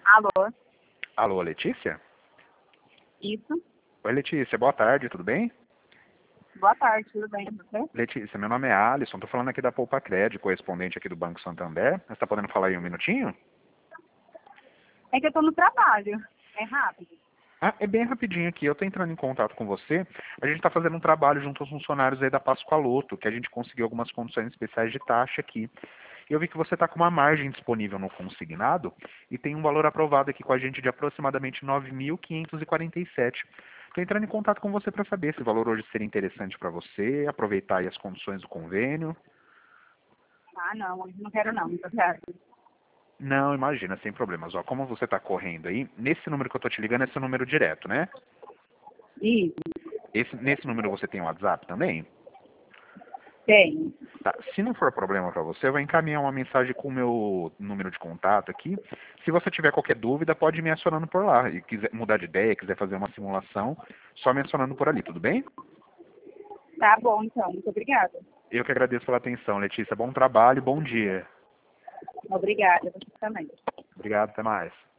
Alô? Alô, Letícia? Isso? Oi, Letícia, boa tarde, tudo bem? Boa tarde, tudo bem com você? Letícia, meu nome é Alisson, tô falando aqui da Poupa Cred, correspondente aqui do Banco Santander. Você tá podendo falar aí um minutinho? É que eu tô no trabalho. É rápido. Ah, é bem rapidinho aqui, eu tô entrando em contato com você. A gente tá fazendo um trabalho junto aos funcionários aí da Pascoaloto, que a gente conseguiu algumas condições especiais de taxa aqui. E eu vi que você tá com uma margem disponível no consignado e tem um valor aprovado aqui com a gente de aproximadamente 9.547. Tô entrando em contato com você para saber se o valor hoje seria interessante para você, aproveitar aí as condições do convênio. Ah, não, hoje não quero não, muito obrigada. Não, imagina, sem problemas. Ó, como você está correndo aí, nesse número que eu tô te ligando é seu número direto, né? Isso, Nesse número você tem o WhatsApp também? tem. Tá. Se não for problema para você, eu vou encaminhar uma mensagem com o meu número de contato aqui. Se você tiver qualquer dúvida, pode ir me acionando por lá. E quiser mudar de ideia, quiser fazer uma simulação, só me acionando por ali, tudo bem? Tá bom, então, muito obrigada. Eu que agradeço pela atenção, Letícia. Bom trabalho, bom dia. Obrigada, você também. Obrigado, até mais.